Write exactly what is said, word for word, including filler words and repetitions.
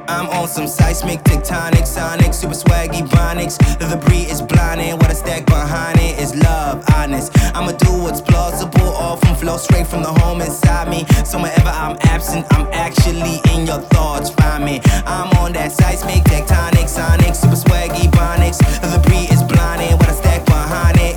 I'm on some seismic, tectonic, sonic, super swaggy bonics. The debris is blinding, what I stack behind it is love, honest. I'ma do what's plausible, all from flow straight from the home inside me. So whenever I'm absent, I'm actually in your thoughts, find me. I'm on that seismic, tectonic, sonic, super swaggy bonics. The debris is blinding, what I stack behind it